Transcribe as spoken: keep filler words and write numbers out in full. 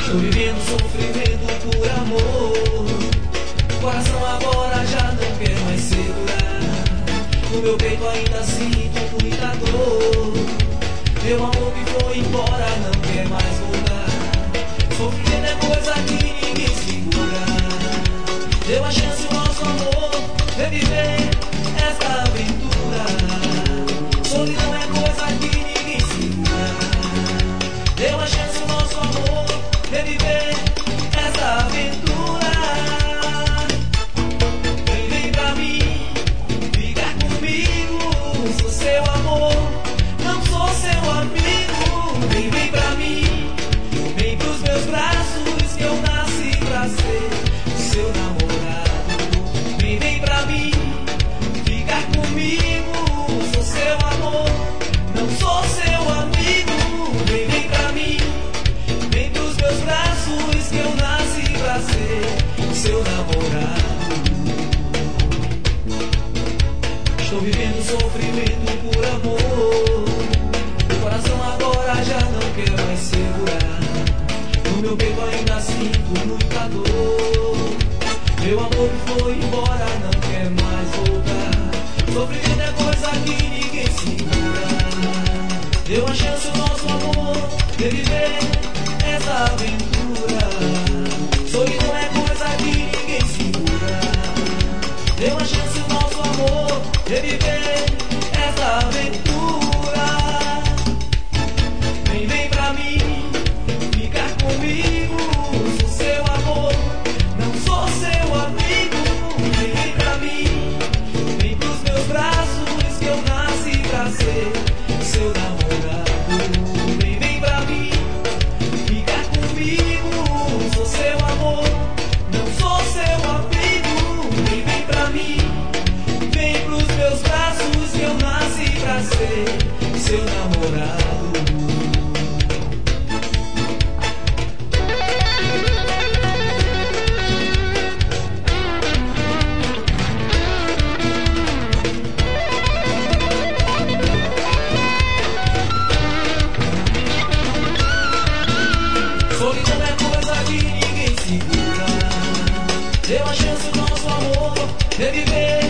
Estou vivendo sofrimento por amor. O coração agora já não quer mais segurar. No meu peito ainda sinto muita dor. Meu amor que foi embora não quer mais voltar. Sofrimento é coisa que ninguém segura. Deu a chance o nosso amor reviver esta aventura. Solidão é coisa que ninguém segura. Deu a chance o nosso amor reviver esta aventura. Vem, vem pra mim, ficar comigo. Sou seu amor, não sou seu amigo. Vem, vem pra mim, vem pros meus braços, que eu nasci pra ser o seu namorado. Vem, vem pra mim, ficar comigo. Sou seu amor, não sou seu amigo. Vem, vem pra mim, vem pros meus braços, que eu nasci pra ser o seu namorado. Estou vivendo sofrimento por amor. O coração agora já não quer mais segurar. No meu peito ainda sinto muita dor. Meu amor que foi embora não quer mais voltar. Sofrimento é coisa que ninguém segura. Deu a chance o nosso amor reviver essa aventura. Solidão é coisa que ninguém segura. Deu a chance o nosso amor reviver essa aventura. Vem, vem pra mim, ficar comigo. Sou seu amor, não sou seu amigo. Vem, vem pra mim, vem pros meus braços, que eu nasci pra ser seu namorado. Vem, vem pra mim, ficar comigo. Sou seu amor, não sou seu amigo. Vem, vem pra mim, vem pros meus braços, que eu nasci pra ser seu namorado. Solidão é coisa que ninguém segura. Deu a chance o nosso amor reviver